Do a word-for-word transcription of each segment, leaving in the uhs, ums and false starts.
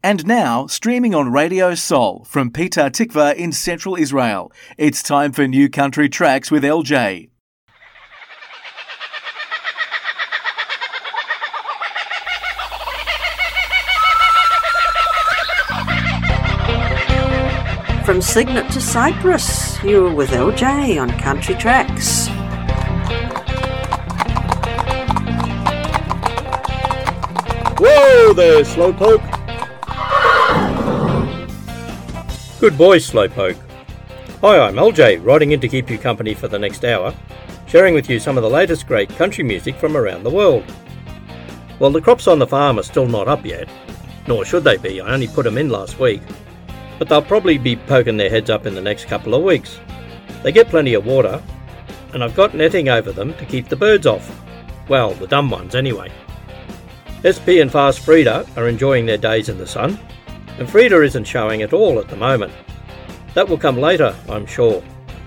And now, streaming on Radio Sol from Petah Tikva in central Israel, it's time for New Country Tracks with L J. From Cygnet to Cyprus, you're with L J on Country Tracks. Whoa there, Slowpoke! Good boy, Slowpoke. Hi, I'm L J, riding in to keep you company for the next hour, sharing with you some of the latest great country music from around the world. Well, the crops on the farm are still not up yet, nor should they be, I only put them in last week, but they'll probably be poking their heads up in the next couple of weeks. They get plenty of water, and I've got netting over them to keep the birds off. Well, the dumb ones anyway. S P and Fast Frida are enjoying their days in the sun, and Frida isn't showing at all at the moment. That will come later, I'm sure.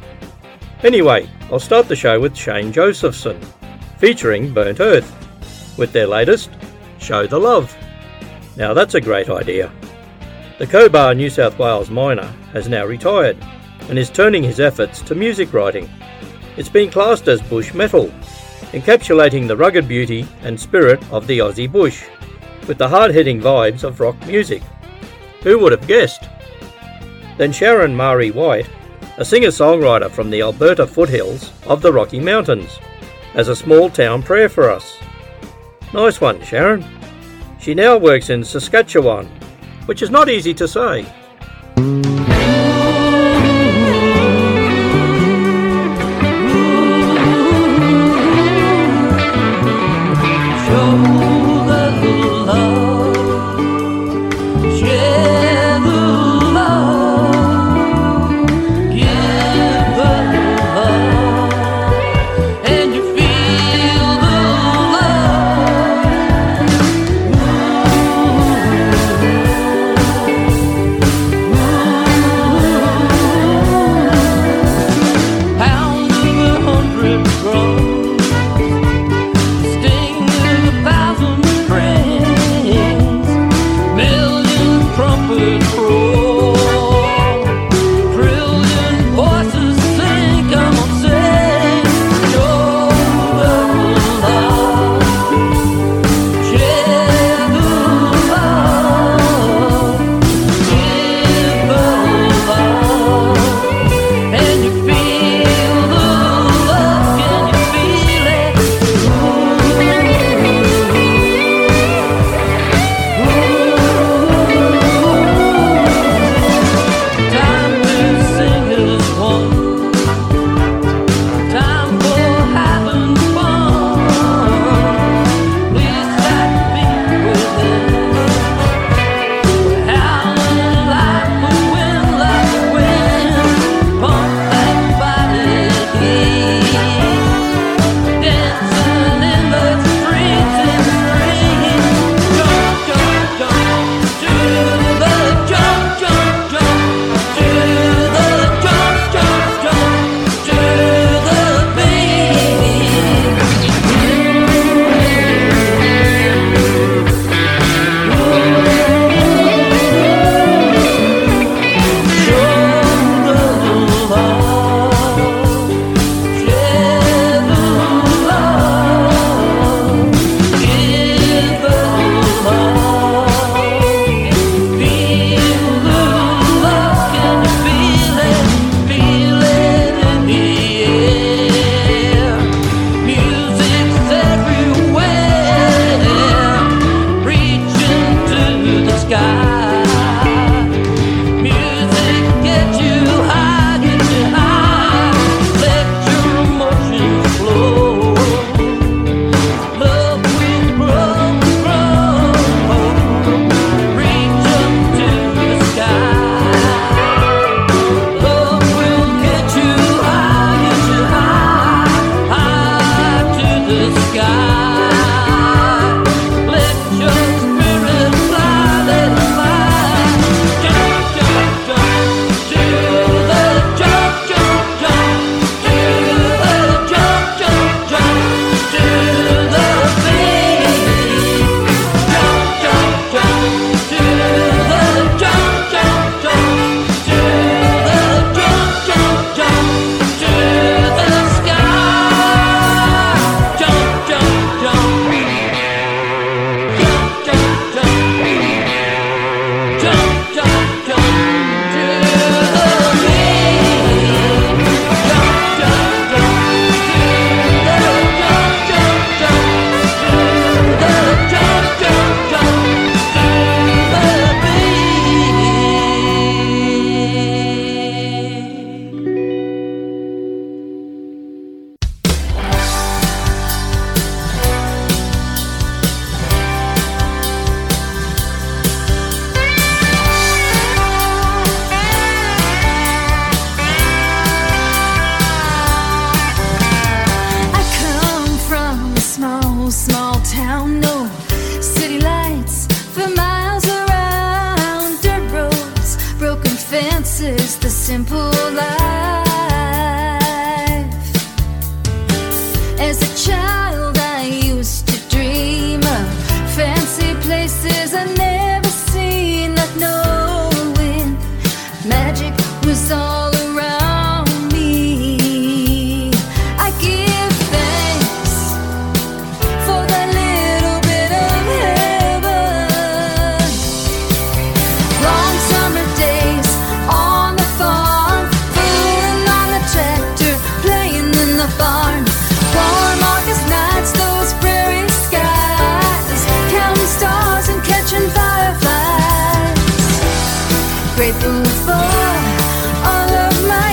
Anyway, I'll start the show with Shane Josephson, featuring Burnt Earth, with their latest, Show the Love. Now that's a great idea. The Cobar New South Wales miner has now retired, and is turning his efforts to music writing. It's been classed as bush metal, encapsulating the rugged beauty and spirit of the Aussie bush, with the hard-hitting vibes of rock music. Who would have guessed? Then Sharon Mari White, a singer-songwriter from the Alberta foothills of the Rocky Mountains, has a small town prayer for us. Nice one, Sharon. She now works in Saskatchewan, which is not easy to say. Sting of a thousand friends, millions romances the simple life. As a child I used to dream of fancy places I never seen, not knowing magic was all around me. I give thanks for that little bit of heaven. Long summer days on the farm, fooling on the tractor, playing in the barn. Warm August nights, those prairie skies, counting stars and catching fireflies. Grateful for all of my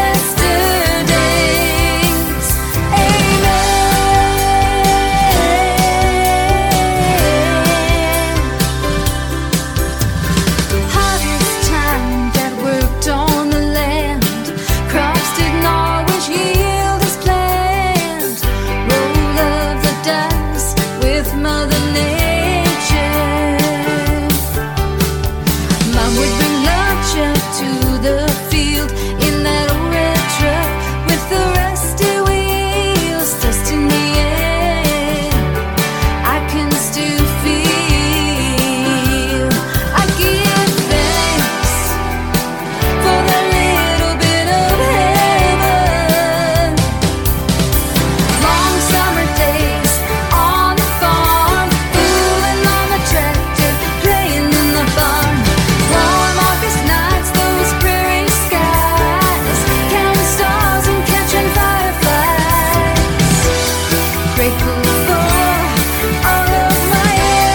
yesterdays. Amen. Harvest time, that worked on the land. Crops didn't always yield as planned. Roll of the dice with Mother Nature. Mom would bring lunch up to the field in that old red truck with the rusty wheels, dust in the air. I can still feel. I give thanks for that little bit of heaven. Long summer days on the farm, fooling on the tractor, playing in the barn. Warm August nights, those prairie skies, counting stars and catching fireflies. Grateful for all of my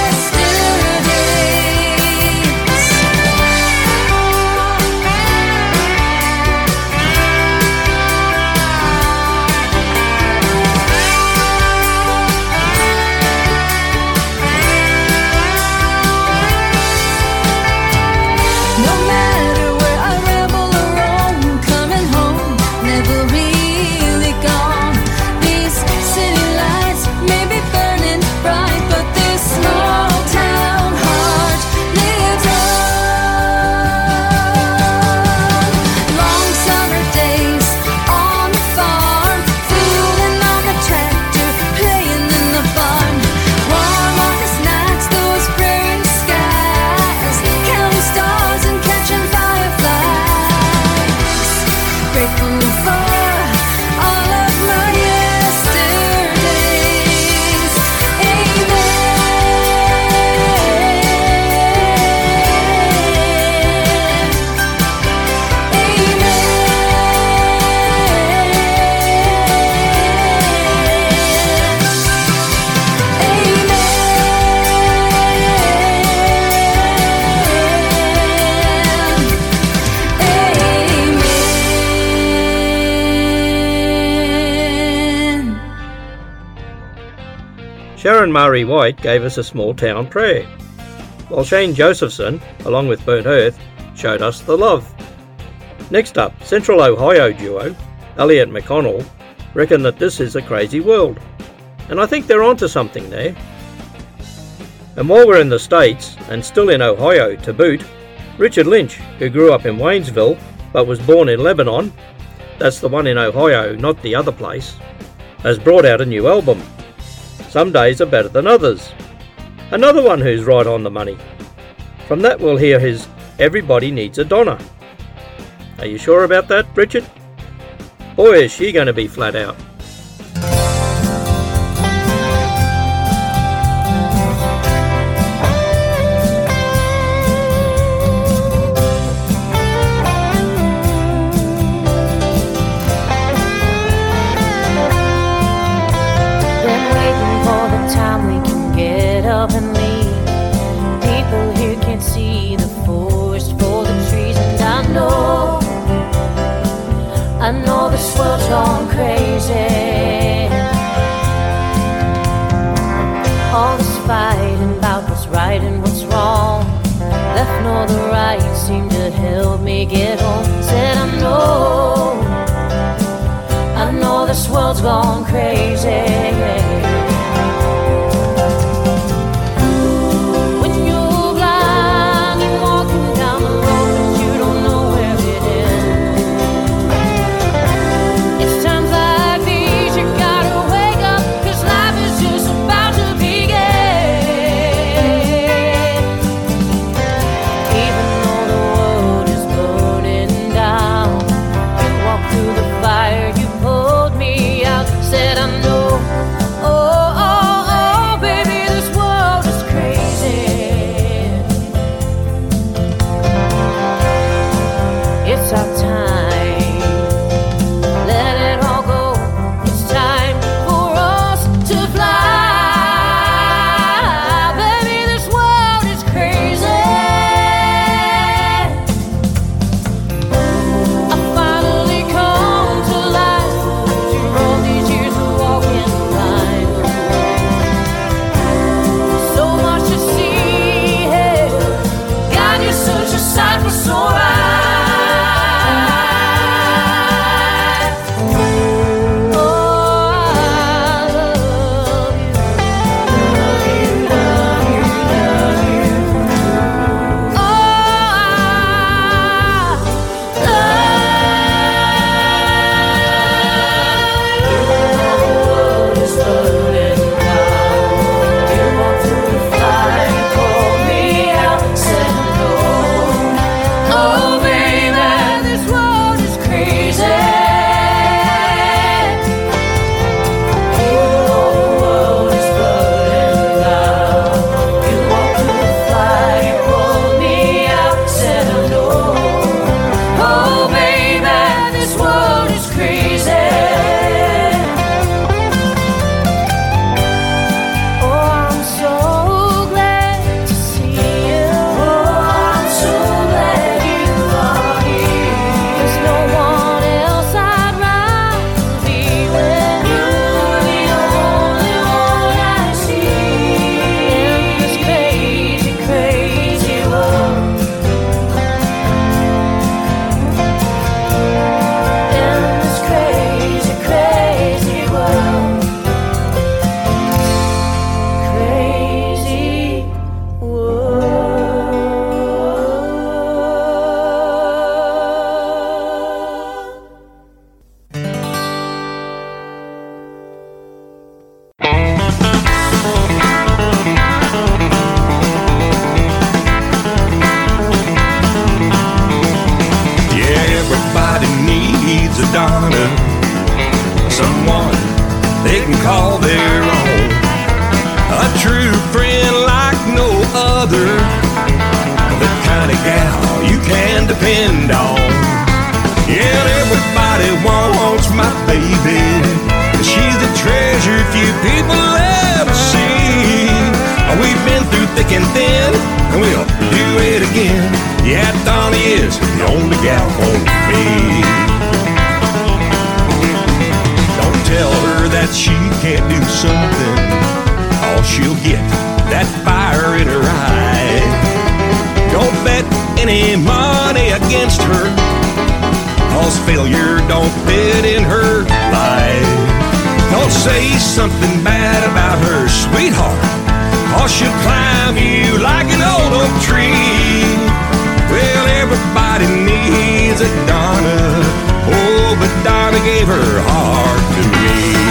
No matter where I rebel or roam, coming home, never really gone. These city lights may be burning bright, but this small town heart lives on. Long summer days on the farm, fooling on the tractor, playing in the barn. Warm August nights, those prairie skies, counting stars and catching fireflies. Grateful for all of my yesterdays. Amen. Sharon Murray White gave us a small town prayer, while Shane Josephson, along with Burnt Earth, showed us the love. Next up, Central Ohio duo, Elliot McConnell, reckon that this is a crazy world, and I think they're onto something there. And while we're in the States, and still in Ohio to boot, Richard Lynch, who grew up in Waynesville, but was born in Lebanon, that's the one in Ohio, not the other place, has brought out a new album. Some days are better than others. Another one who's right on the money. From that we'll hear his Everybody Needs a Donna. Are you sure about that, Richard? Boy, is she going to be flat out. Been waiting for the time we can get up and leave. People here can't see the forest for the trees, and I know, I know this world's gone crazy. All this fighting about what's right and what's wrong, left nor the right seem to help me get home. Said I know, I know this world's gone crazy. When you're blind, you're walking down the road and you don't know where it Donna, someone they can call their own. A true friend like no other, the kind of gal you can depend on. Yeah, everybody wants my baby. She's the treasure few people ever see. We've been through thick and thin, and we'll do it again. Yeah, Donna is the only gal for me. Don't tell her that she can't do something, or she'll get that fire in her eye. Don't bet any money against her, cause failure don't fit in her life. Don't say something bad about her, sweetheart, cause she'll climb you like an old oak tree. Well, everybody needs a Donna, oh, but Donna gave her heart to me.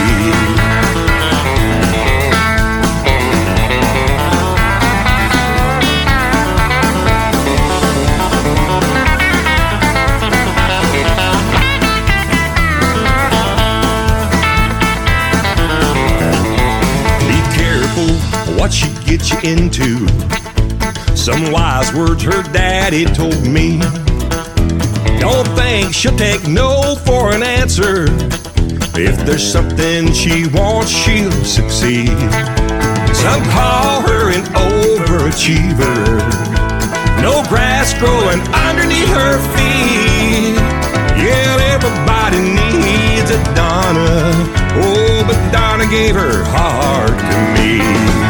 What she gets you into. Some wise words her daddy told me. Don't think she'll take no for an answer. If there's something she wants, she'll succeed. Some call her an overachiever. No grass growing underneath her feet. Yeah, everybody needs a Donna, oh, but Donna gave her heart to me.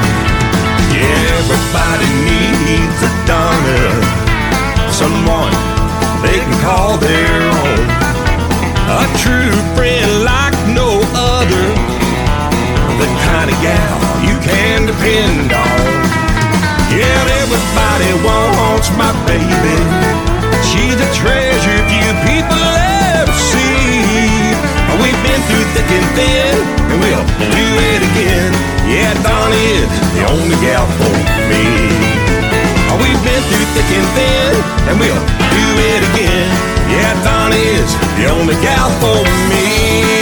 Everybody needs a Donna, someone they can call their own. A true friend like no other, the kind of gal you can depend on. Yeah, everybody wants my baby. She's a treasure few people ever see. We've been through thick and thin, and we'll do it again. Yeah, Donna is the only gal for me. We've been through thick and thin, and we'll do it again. Yeah, Donna is the only gal for me.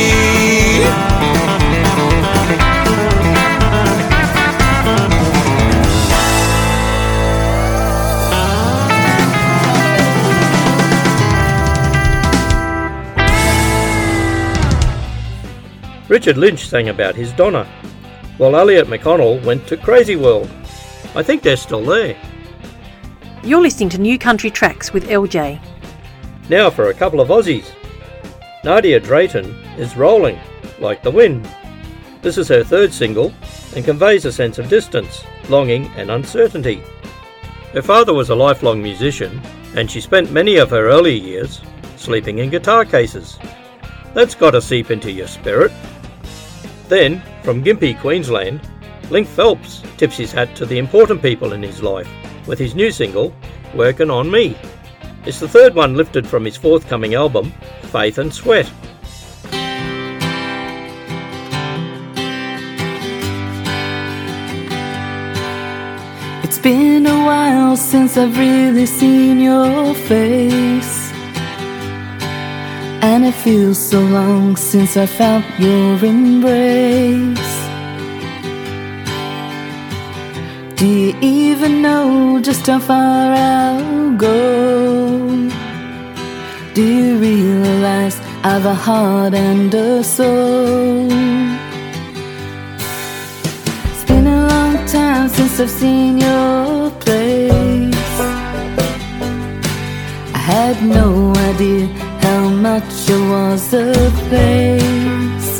Richard Lynch sang about his Donna, while Elliot McConnell went to Crazy World. I think they're still there. You're listening to New Country Tracks with L J. Now for a couple of Aussies. Nadia Drayton is Rolling, like the wind. This is her third single and conveys a sense of distance, longing and uncertainty. Her father was a lifelong musician, and she spent many of her early years sleeping in guitar cases. That's got to seep into your spirit. Then, from Gympie, Queensland, Link Phelps tips his hat to the important people in his life with his new single, Workin' On Me. It's the third one lifted from his forthcoming album, Faith and Sweat. It's been a while since I've really seen your face, and it feels so long since I felt your embrace. Do you even know just how far I'll go? Do you realize I've a heart and a soul? It's been a long time since I've seen your place. I had no idea how much it was a place.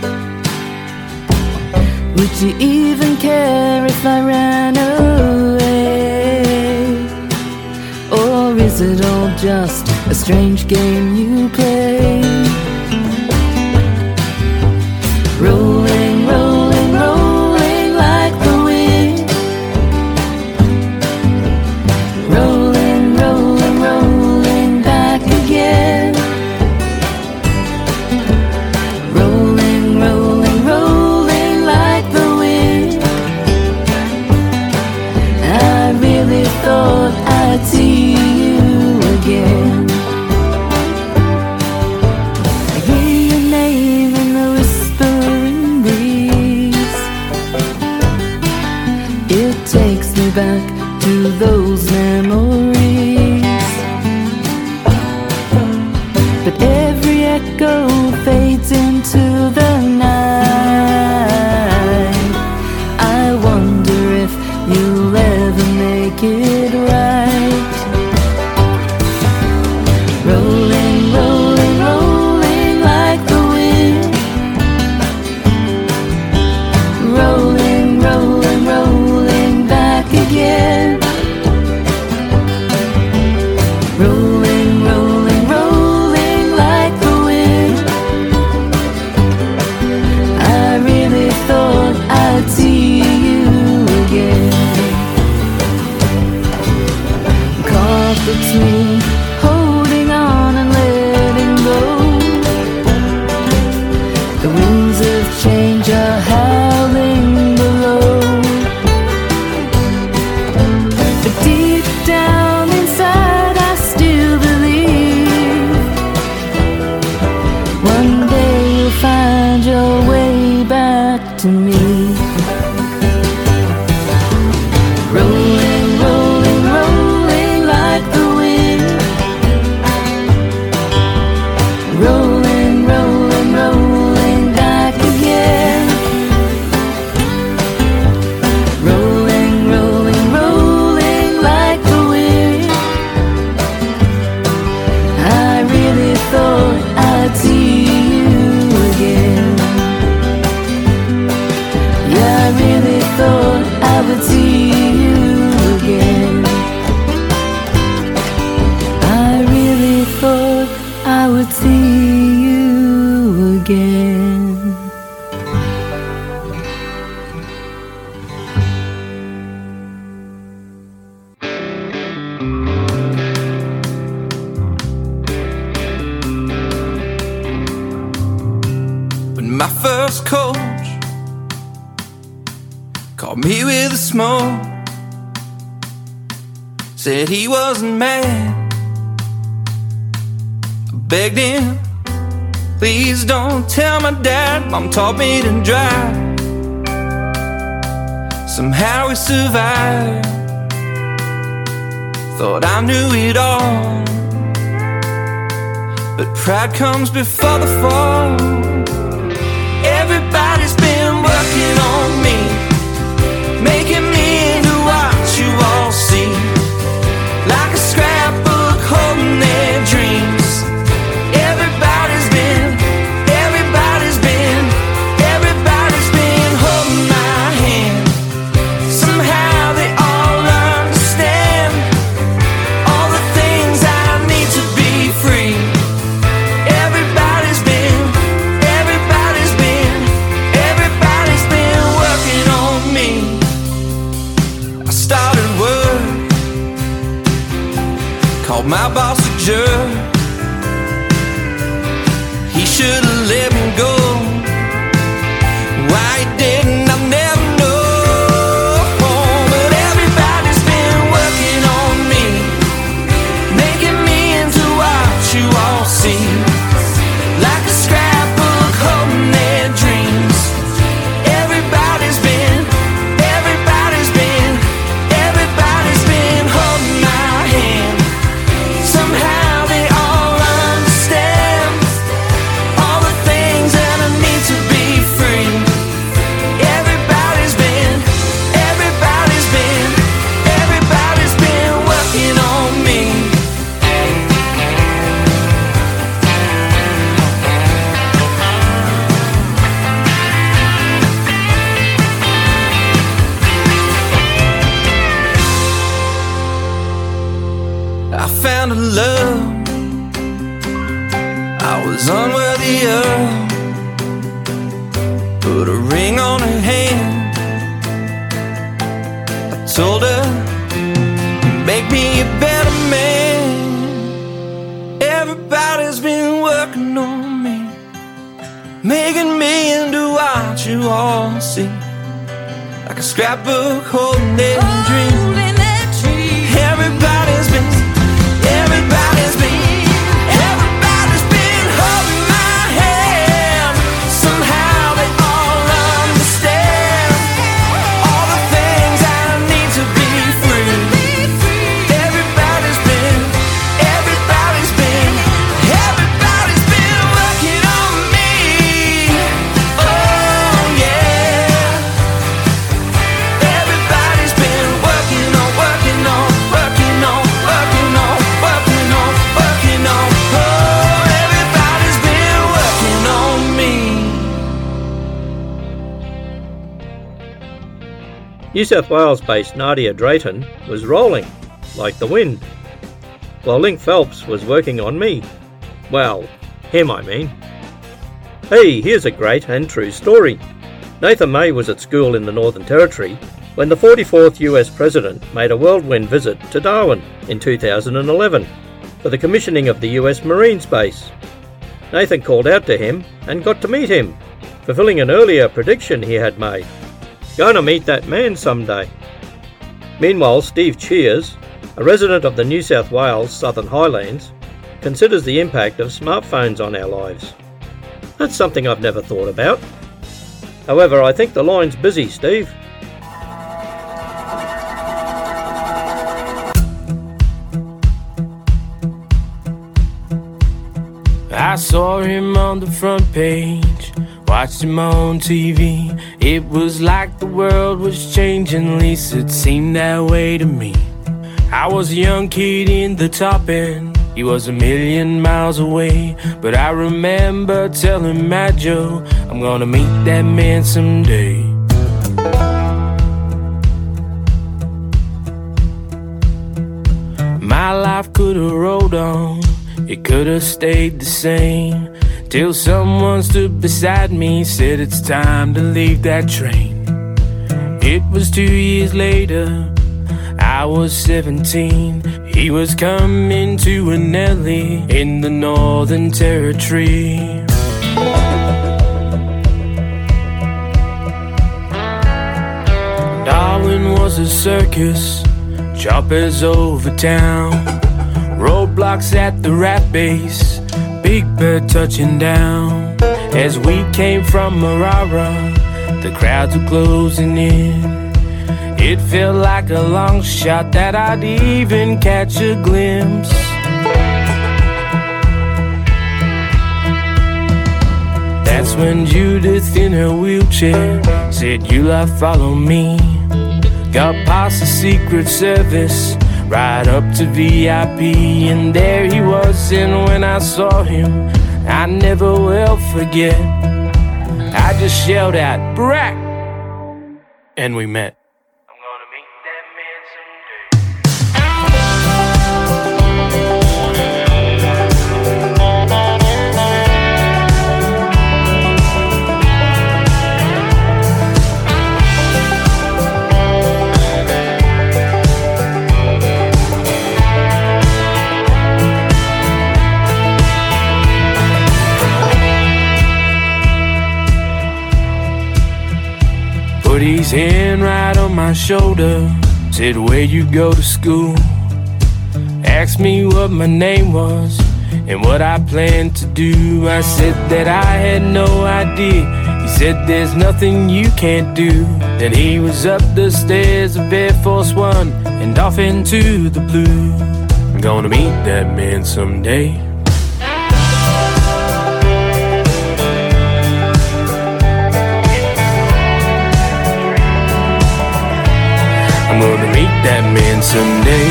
Would you even care if I ran away? Or is it all just a strange game you play? Rolling, rolling, rolling like the wind. Rolling, rolling, rolling back again. Rolling, rolling, rolling like the wind. I really thought I'd see you again. but every echo fades into the night. I wonder if you'll ever make it right. Rolling, rolling, rolling like the wind. Rolling, rolling, rolling back again. Rolling, rolling, rolling like the wind. I really thought I'd see you again. Caught between holding on and letting go. The winds of change are howling below. But deep down inside I still believe one day you'll find your way back to me. Rolling, rolling, rolling like the wind. Rolling, rolling, rolling back again. Rolling, rolling, rolling like the wind. I really thought I'd see you again. Yeah, I really thought I would see you again. I really thought I would see you again. When my first coach called me with a smoke, said he wasn't mad. I begged him, please don't tell my dad. Mom taught me to drive. Somehow we survived. Thought I knew it all, but pride comes before the fall. Everybody's been working on me, making me into what you all see. Like a scrapbook holding their dreams. Everybody's been, everybody's been, everybody's been holding my hand. Somehow they all understand all the things I need to be free. Everybody's been, everybody's been, everybody's been working on me. I started work, called my boss a jerk. He should've let me go. Why he didn't, I'll never know. But everybody's been working on me, making me into what you all see. Like a scrapbook holding their dreams. Everybody's been, everybody's been, everybody's been holding my hand. Somehow they all understand all the things that I need to be free. Everybody's been, everybody's been, everybody's been working on me. I found a love I was unworthy of. Put a ring on her hand. I told her, make me a better man. Everybody's been working on me, making me into what you all see. Like a scrapbook holding their dreams. Everybody's been, everybody's been, everybody's been holding my hand. Somehow they all understand all the things I need to be free. Everybody's been, everybody's been, everybody's New South Wales-based Nadia Drayton was rolling, like the wind, while Link Phelps was working on me. Well, him I mean. Hey, here's a great and true story. Nathan May was at school in the Northern Territory when the forty-fourth U S President made a whirlwind visit to Darwin in two thousand eleven for the commissioning of the U S Marines base. Nathan called out to him and got to meet him, fulfilling an earlier prediction he had made. Gonna meet that man someday. Meanwhile, Steve Cheers, a resident of the New South Wales Southern Highlands, considers the impact of smartphones on our lives. That's something I've never thought about. However, I think the line's busy, Steve. I saw him on the front page, watched him on T V. It was like the world was changing, at least it seemed that way to me. I was a young kid in the top end, he was a million miles away. But I remember telling Matt Joe, I'm gonna meet that man someday. My life could've rolled on, it could've stayed the same, till someone stood beside me, said it's time to leave that train. It was two years later, I was seventeen. He was coming to a Nelly in the Northern Territory. Darwin was a circus, choppers over town, roadblocks at the rat base, Big Bird touching down. As we came from Marara, the crowds were closing in. It felt like a long shot that I'd even catch a glimpse. That's when Judith in her wheelchair said, "You lot follow me." Got past the Secret Service, right up to V I P, and there he was. And when I saw him, I never will forget, I just yelled out, "Brack!" and we met. Put his hand right on my shoulder, said, "Where you go to school?" Asked me what my name was and what I planned to do. I said that I had no idea. He said, "There's nothing you can't do." Then he was up the stairs of Air Force One and off into the blue. I'm gonna meet that man someday. I'm gonna meet that man someday.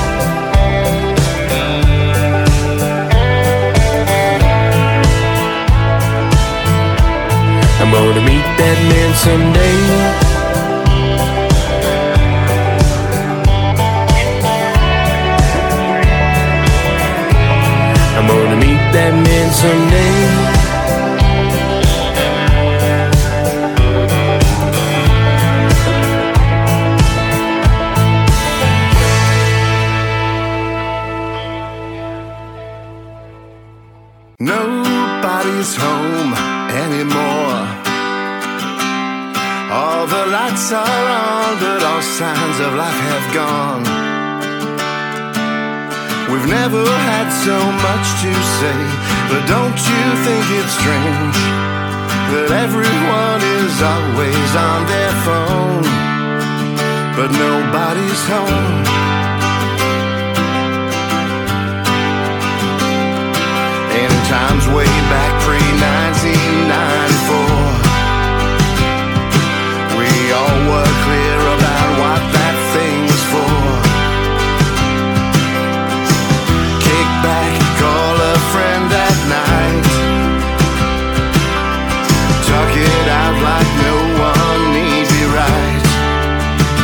I'm gonna meet that man someday. I'm gonna meet that man someday. Nobody's home anymore. All the lights are on, but all signs of life have gone. We've never had so much to say, but don't you think it's strange that everyone is always on their phone, but nobody's home? In times way back pre nineteen ninety-four, we all were clear about what that thing was for. Kick back, call a friend at night, talk it out like no one need be right.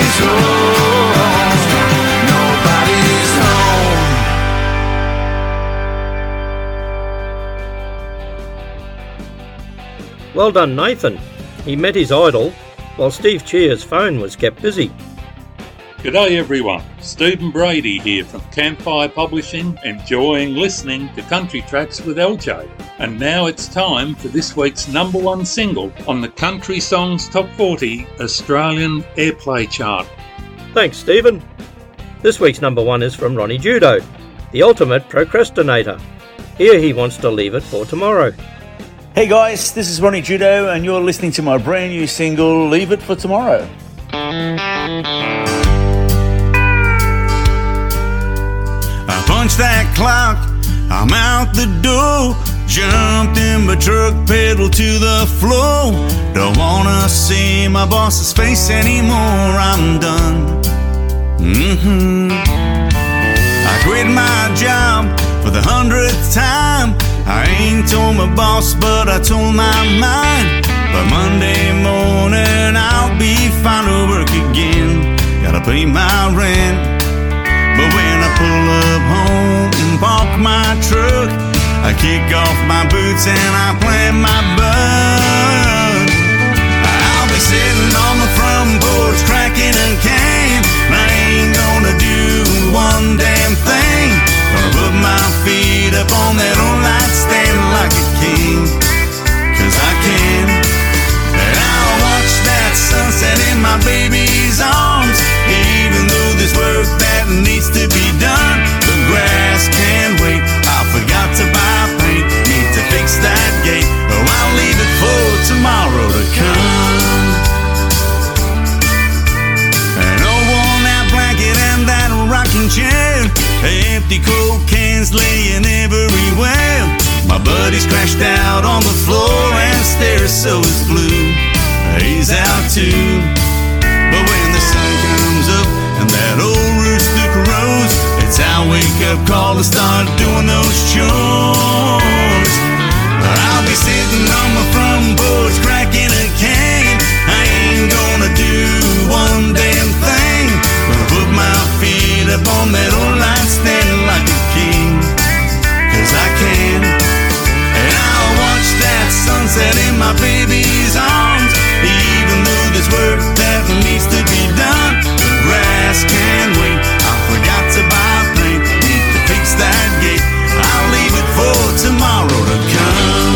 Nobody's home. Nobody's home. Well done, Nathan. He met his idol while Steve Cheer's phone was kept busy. G'day everyone, Stephen Brady here from Campfire Publishing, enjoying listening to Country Tracks with L J. And now it's time for this week's number one single on the Country Songs Top forty Australian Airplay Chart. Thanks, Stephen. This week's number one is from Ronnie Judo, the ultimate procrastinator. Here he wants to leave it for tomorrow. Hey guys, this is Ronnie Judo and you're listening to my brand new single, Leave It For Tomorrow. I punched that clock, I'm out the door. Jumped in my truck, pedal to the floor. Don't wanna see my boss's face anymore, I'm done. Mm-hmm. I quit my job for the hundredth time. I ain't told my boss, but I told my mind. By Monday morning I'll be fine to work again. Gotta pay my rent. But when I pull up home and park my truck, I kick off my boots and I plant my bud. I'll be sitting on the front porch cracking a can. I ain't gonna do one damn thing. Gonna put my feet up on that old nightstand like a king, 'cause I can. And I'll watch that sunset in my baby's arms. Even though there's work that needs to be done, the grass can wait. I forgot to buy paint, need to fix that gate. Oh, I'll leave it for tomorrow to come. An old worn-out blanket and that rocking chair, empty Coke cans laying everywhere. My buddy's crashed out on the floor and stairs, so is Blue. He's out too. But when the sun comes up and that old rooster crows, it's our wake-up call to start doing those chores. I'll be sitting on my front porch cracking a can. I ain't gonna do one damn thing. Gonna put my feet up on that old nightstand like a king, 'cause I can. And I'll watch that sunset in my baby's arms. Even though there's work that needs to be done, the grass can wait. I forgot to buy paint, need to fix that gate. I'll leave it for tomorrow to come.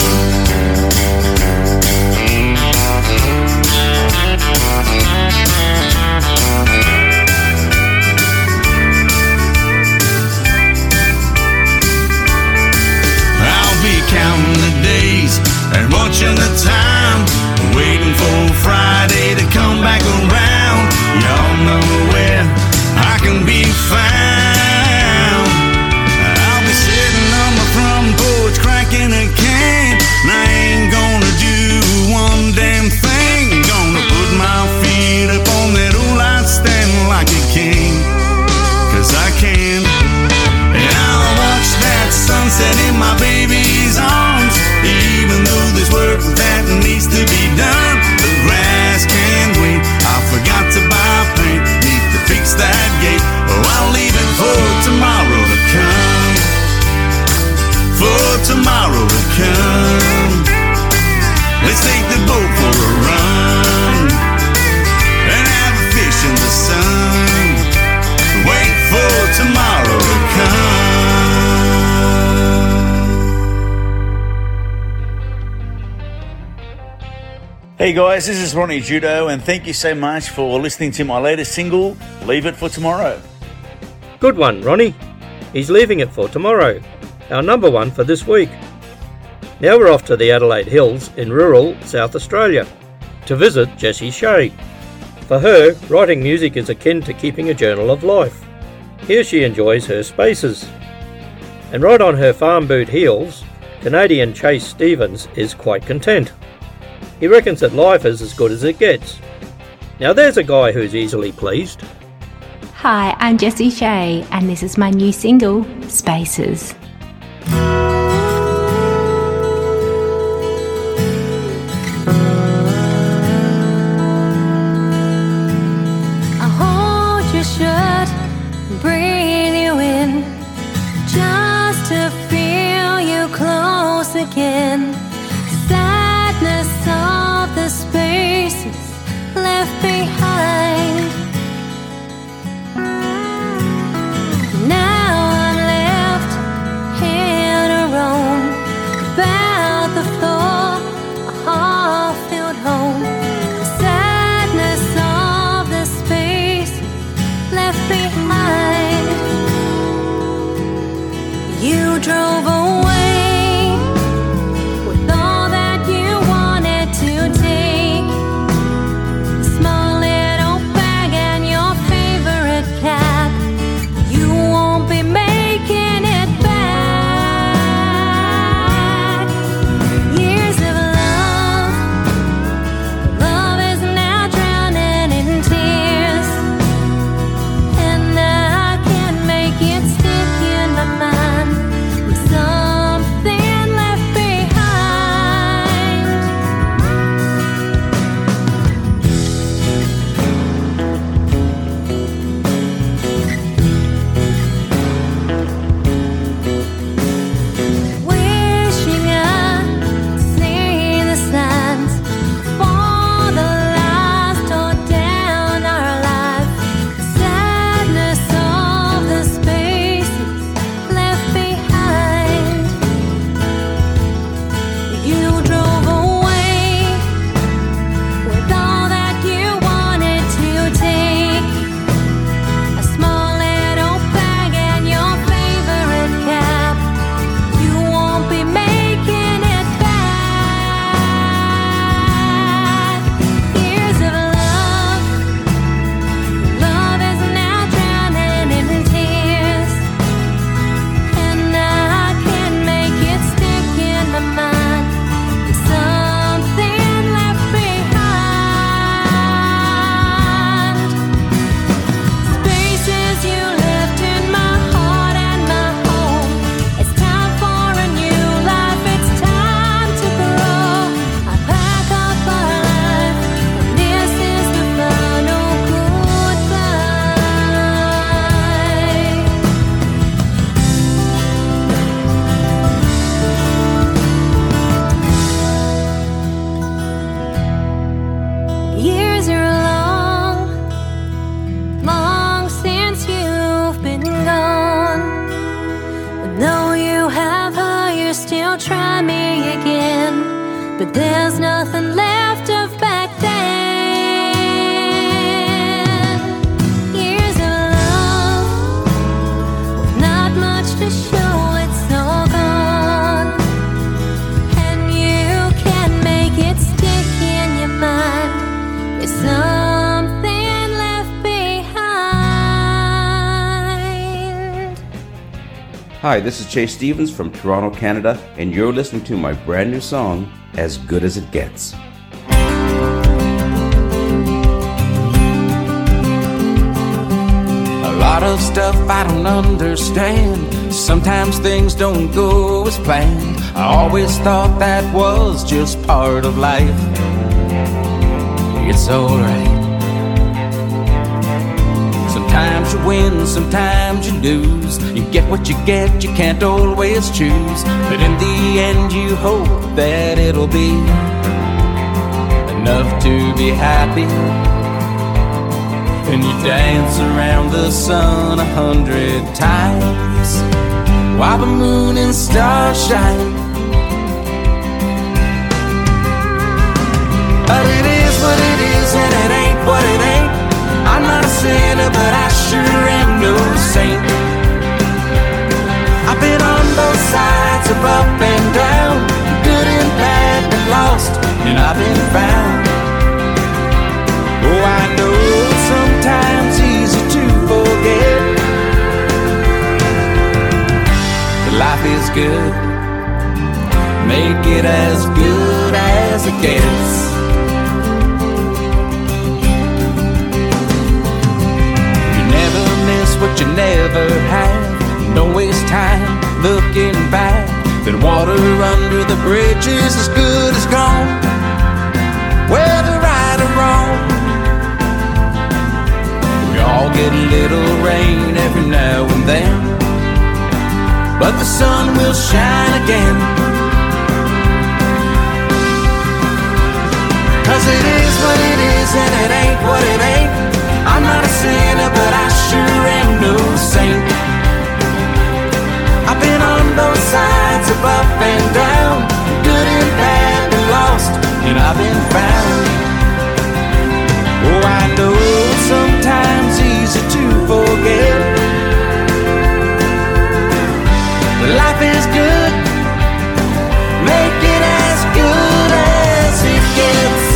I'll be counting the days and watching the time, waiting for Friday to come back around. Y'all know where I can be found. I'll be sitting on my front porch cracking a can. And I ain't gonna do one damn thing. Gonna put my feet up on that old nightstand like a king, 'cause I can. And I'll watch that sunset in my baby's arms. Even though there's work that needs to be done, the grass can wait. I forgot to buy paint, need to fix that gate. Oh, I'll leave it for tomorrow to come. For tomorrow to come. Let's take the boat for a run and have a fish in the sun. Wait for tomorrow to come. Hey guys, this is Ronnie Judo and thank you so much for listening to my latest single, Leave It For Tomorrow. Good one, Ronnie. He's leaving it for tomorrow, our number one for this week. Now we're off to the Adelaide Hills in rural South Australia to visit Jessie Shea. For her, writing music is akin to keeping a journal of life. Here she enjoys her spaces. And right on her farm boot heels, Canadian Chase Stevens is quite content. He reckons that life is as good as it gets. Now there's a guy who's easily pleased. Hi, I'm Jessie Shea, and this is my new single, Spaces. I the spaces left behind. Now I'm left here alone, about the floor, a half-filled home. The sadness of the spaces left behind. You drove away with all that you wanted to take, a small little bag and your favorite cap. You won't be making it back. Years of love, love is now drowning in tears, and I can't make it stick in my mind. Something left behind. Wishing I could see the signs for the last or down our life. The sadness of the spaces left behind. You drove away with all that you wanted to take, a small little bag and your favorite cap. You won't be making it back. Years of love, love is now drowning in tears, and I can't make it stick in my mind. Something left behind. Spaces you left in my heart and my home. It's time for a new life. It's time to grow. I pack up our life, and this is the final goodbye. Years are long, long since you've been gone. I know you have her, you still try me again, but there's nothing left of back then. Years of love, with not much to show, it's all gone, and you can't make it stick in your mind. There's something left behind. Hi, this is Chase Stevens from Toronto, Canada, and you're listening to my brand new song, As Good As It Gets. A lot of stuff I don't understand. Sometimes things don't go as planned. I always thought that was just part of life. It's alright. Sometimes you win, sometimes you lose. You get what you get, you can't always choose. But in the end you hope that it'll be enough to be happy. And you dance around the sun a hundred times while the moon and stars shine. But it is what it is and it ain't what it ain't. I'm not a sinner, but I sure am no saint. I've been on both sides of up and down, good and bad, been lost, and I've been found. Oh, I know it's sometimes easy to forget that life is good. Make it as good as it gets. What you never had, don't waste time looking back. Then water under the bridge is as good as gone, whether right or wrong. We all get a little rain every now and then, but the sun will shine again. 'Cause up and down, good and bad and lost, and I've been found. Oh, I know it's sometimes easy to forget, but life is good, make it as good as it gets.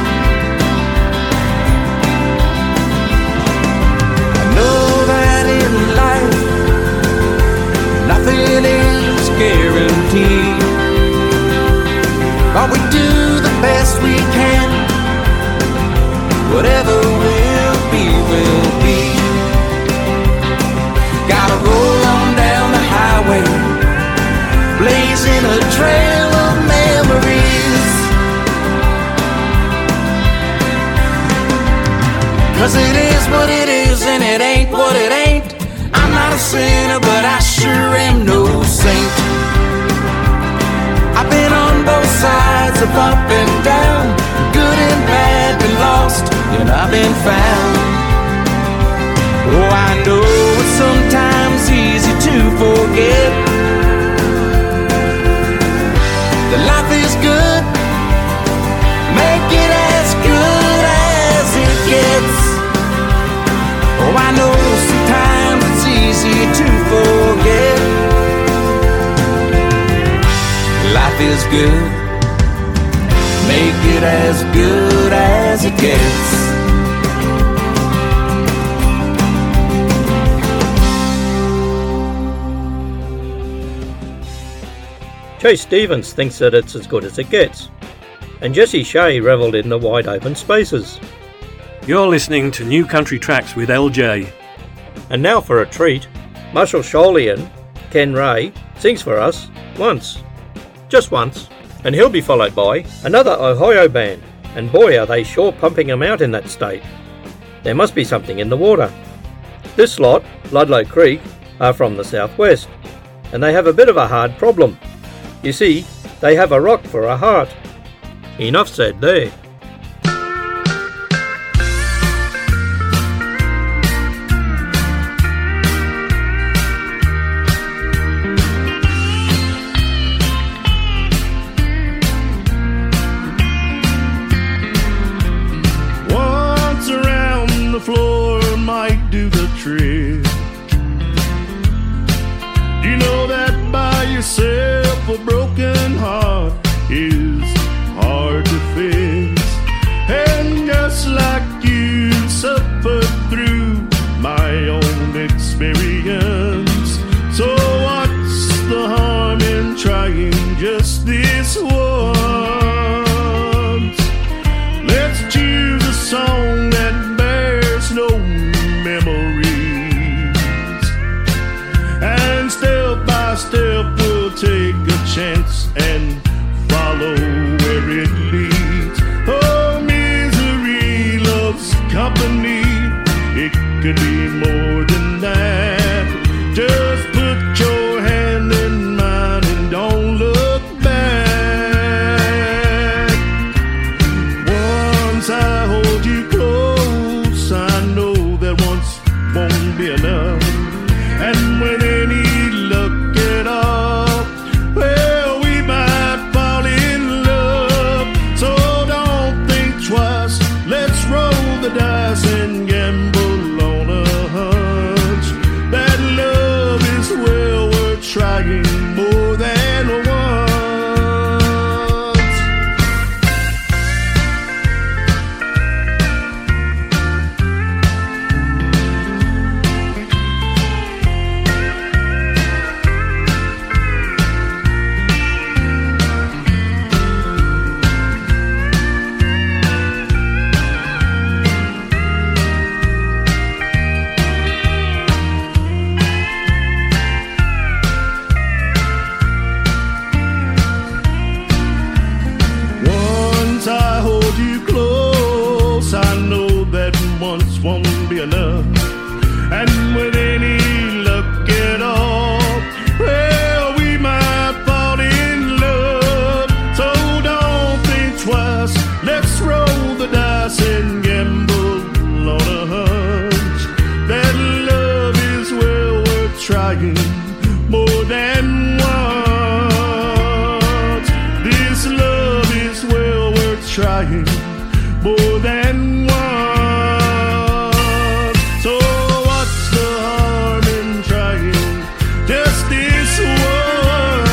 I know that in life nothing is guaranteed, but we do the best we can. Whatever will be, will be. Gotta roll on down the highway, blazing a trail of memories. 'Cause it is what it is and it ain't what it ain't. I'm not a sinner, but I sure am no saint. I've been on both sides of up and down, good and bad and lost, and I've been found. Oh, I know it's sometimes easy to forget that life is good, make it as good as it gets. Oh, I know sometimes it's easy to forget life is good, make it as good as it gets. Chase Stevens thinks that it's as good as it gets, and Jesse Shea revelled in the wide open spaces. You're listening to New Country Tracks with L J. And now for a treat, Marshall Sholian, Ken Ray, sings for us once. Just once. And he'll be followed by another Ohio band, and boy are they sure pumping them out in that state. There must be something in the water. This lot, Ludlow Creek, are from the southwest, and they have a bit of a hard problem. You see, they have a rock for a heart. Enough said there. Once around the floor might do the trick. You know that by yourself a broken heart is hard to fix. trying more than once. So what's the harm in trying just this once?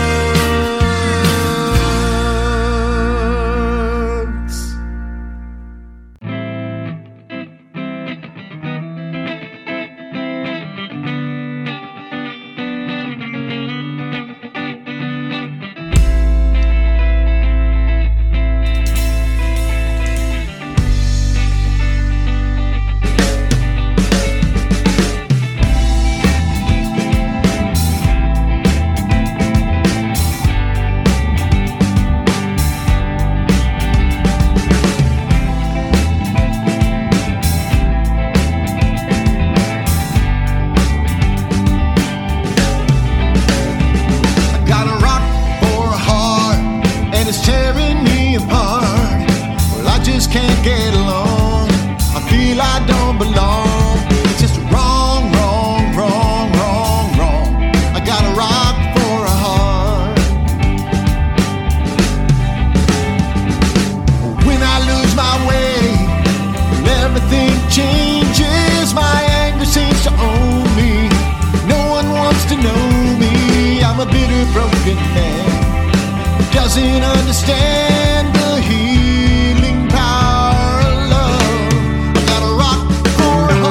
Doesn't understand the healing power of love. I got a rock for a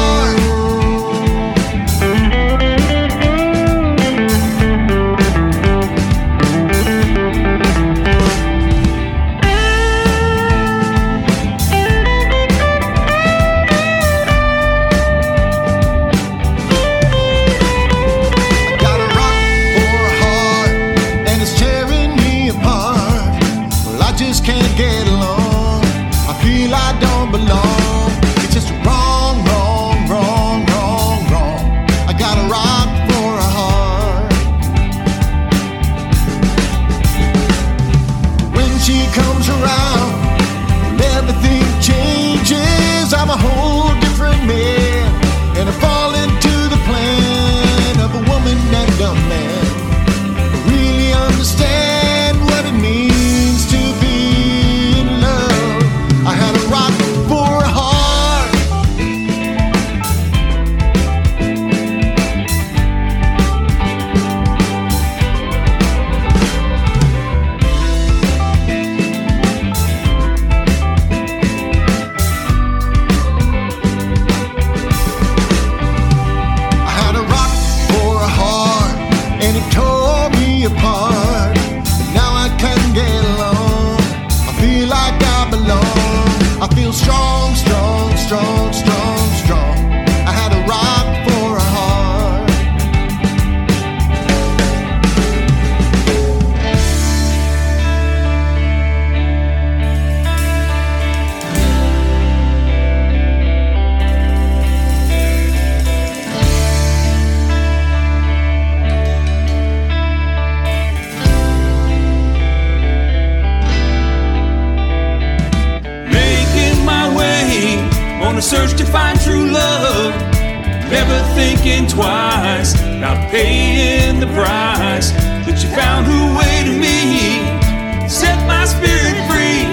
on a search to find true love, never thinking twice, not paying the price. But you found her way to me, set my spirit free,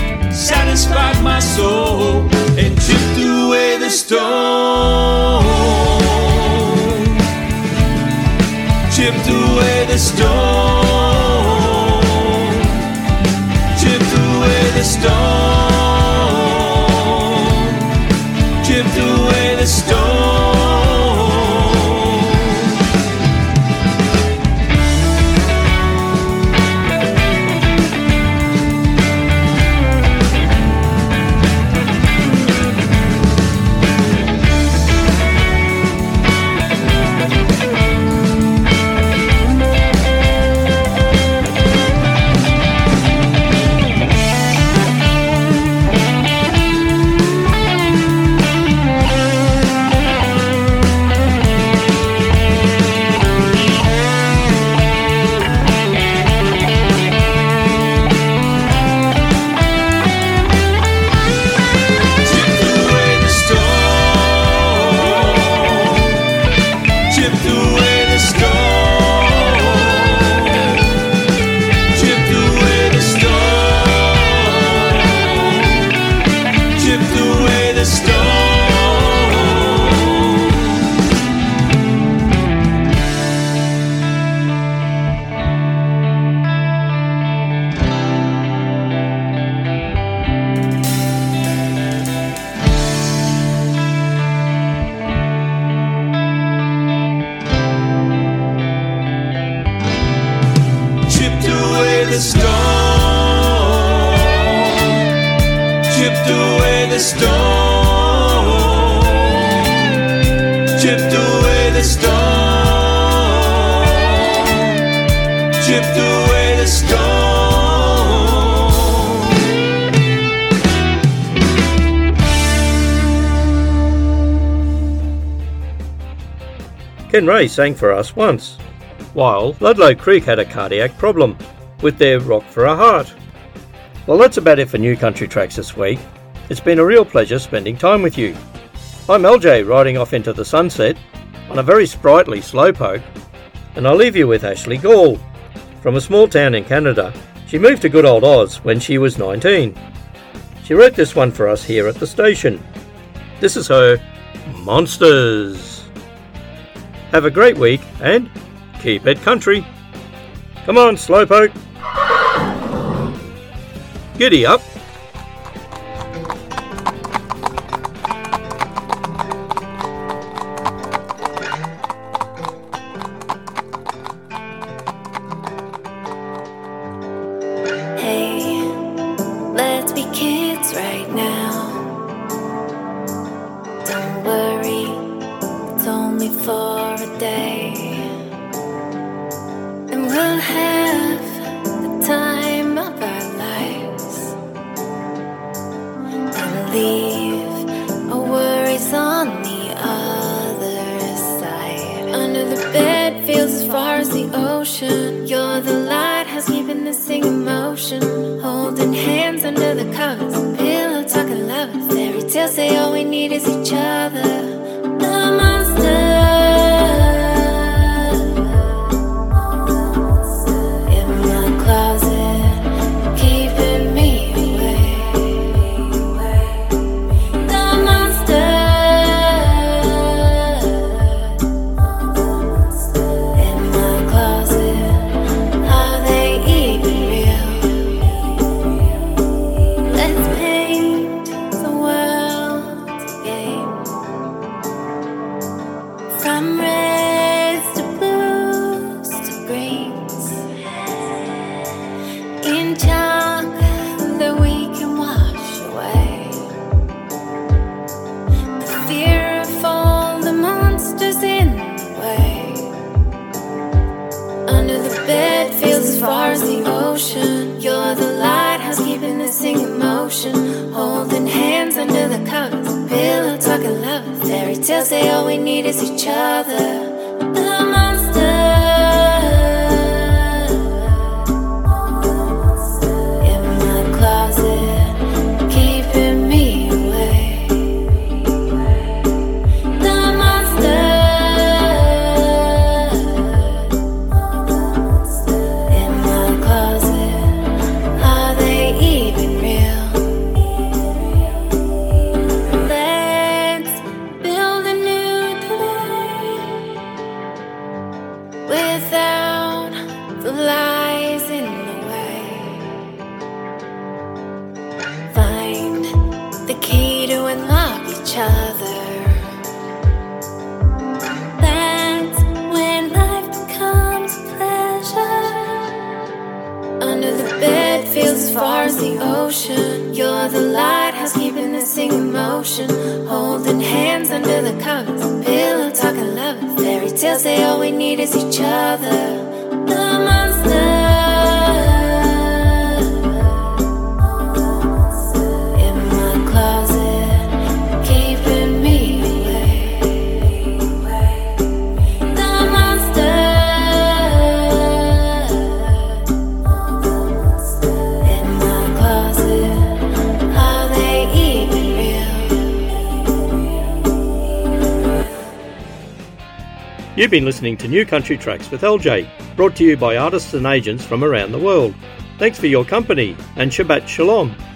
satisfied my soul, and chipped away the stone. Chipped away the stone. Chipped away the stone. Chipped away the stone. chipped away the stone, chipped away the stone, chipped away the stone. Ken Ray sang for us once, while Ludlow Creek had a cardiac problem with their Rock for a Heart. Well, that's about it for New Country Tracks this week. It's been a real pleasure spending time with you. I'm L J riding off into the sunset on a very sprightly slowpoke, and I'll leave you with Ashley Gall. From a small town in Canada, she moved to good old Oz when she was nineteen. She wrote this one for us here at the station. This is her Monsters. Have a great week and keep it country. Come on, slowpoke. Giddy up. Hey, let's be kids right now. Don't worry, it's only for a day, and we'll have the time of our lives, and leave our worries on the other side. Under the bed feels as far as the ocean. You're the lighthouse keeping this thing in motion. Holding hands under the covers, pillow talking lovers. Fairy tales say all we need is each other. The monster in my closet, keeping me away. The monster in my closet, are they even real? Let's paint the world again. From reds to blues to greens, in chalk that we can wash away. The fear of all the monsters in the way. Under the bed feels as far as the ocean. You're the lighthouse keeping this thing in motion. Holding hands under the covers, pillow talking lovers. Fairy tales say all we need is each other. The monster in my closet, keeping me away. The monster in my closet, are they even real? Let's build a new day without the lies in the way. Find the key to unlock each other. That's when life becomes a pleasure. Under the bed feels as far as the ocean. You're the lighthouse keeping this thing in motion. Holding hands under the covers, pillow talking lovers. Fairy tales say all we need is each other. The monster in my closet, keeping me away. The monster in my closet, are they even real? You've been listening to New Country Tracks with L J, brought to you by artists and agents from around the world. Thanks for your company and Shabbat Shalom.